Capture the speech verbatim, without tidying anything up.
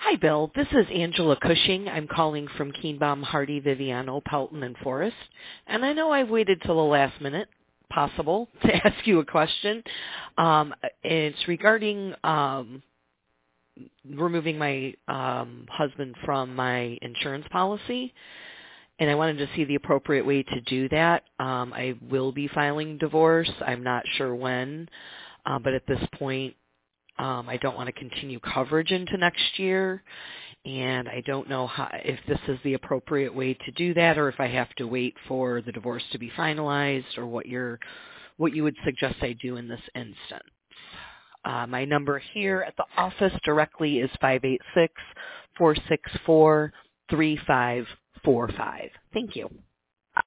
Hi, Bill. This is Angela Cushing. I'm calling from Keenbaum, Hardy, Viviano, Pelton, and Forest. And I know I've waited till the last minute, possible, to ask you a question. Um, it's regarding um, removing my um, husband from my insurance policy. And I wanted to see the appropriate way to do that. Um, I will be filing divorce. I'm not sure when, uh, but at this point, um, I don't want to continue coverage into next year. And I don't know how, if this is the appropriate way to do that, or if I have to wait for the divorce to be finalized, or what you're, what you would suggest I do in this instance. Uh, my number here at the office directly is five eight six, four six four, three five four five. Thank you.